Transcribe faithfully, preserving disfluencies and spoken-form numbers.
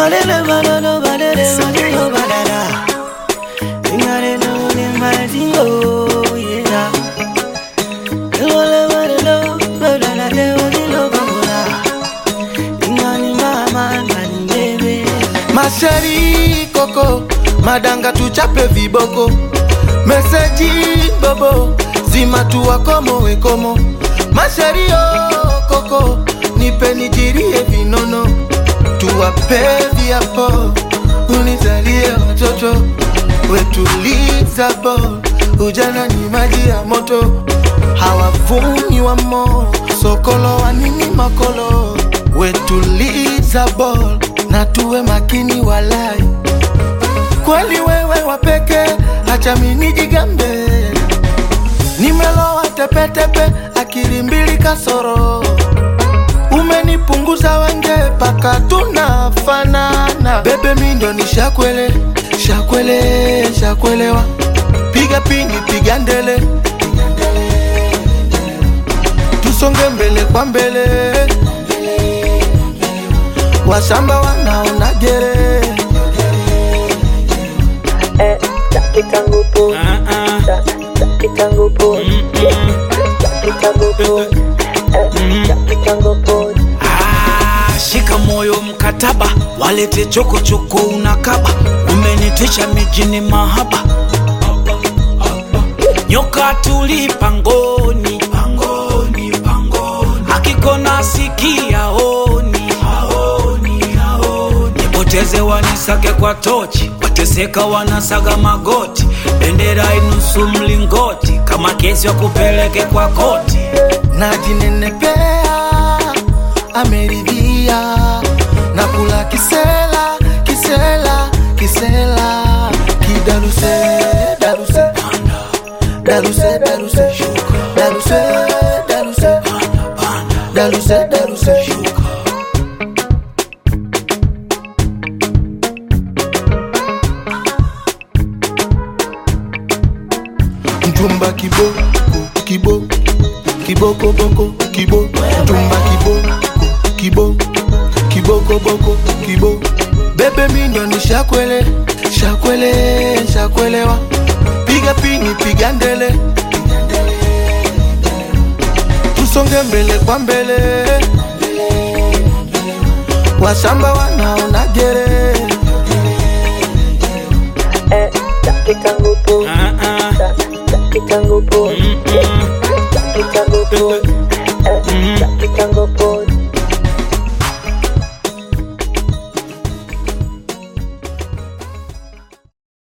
Balele balolo balele balolo balala. Ingare no ni madio yeah. Balele balolo balala balolo balala. Ingani mama ngani bebe. Mashari koko madanga tuchape viboko. Meseji bobo zima tuwa komo we komo. Mashari oh koko nipe nijirie vinono. Tuwape viapo unizalie watoto. Wetuliza bo ujana ni maji ya moto. Hawavumi wa mo sokolo wa nini makolo. Wetuliza bo na tuwe makini walai. Kweli wewe wapeke acha mini jigambe. Nimelowa tepe tepe akili mbili kasoro. Umenipunguza wenge paka tunafanana. Bebe mindo ni shakwele, shakwele, shakwelewa. Piga pingi piga ndele. Tusonge mbele kwa mbele. Wasamba wanaona gere. Eh, takitangu po. Takitangu po. Takitangu po. Takitangu po. Ah, shika moyo mkataba. Walete choko choko unakaba. Umenitisha mijini mahaba. Nyoka tuli pangoni. Pangoni, pangoni. Akikona sikia oni. Aoni, aoni. Nipoteze wanisake kwa tochi. Wateseka wanasaga magoti. Bendera inusu mlingoti. Kama kesi wa kupeleke kwa koti. Najinenepea ameridhia. Nakula kisela, kisela, kisela. Kidaluse, daluse. Daluse, daluse. Daluse, daluse. Daluse, daluse. Mtumba kibo, kibo. Kiboko boko, kibo. Mtumba kibo, kibo. Kiboko boko, kibo. Bebe mindo ni shakwele, shakwele, shakwelewa. Piga pingi piga ndele. Tusonge mbele kwa mbele. Wasamba wanaona gere. Eh, takitangu po. Takitangu po. Takitangu po. Takitangu po.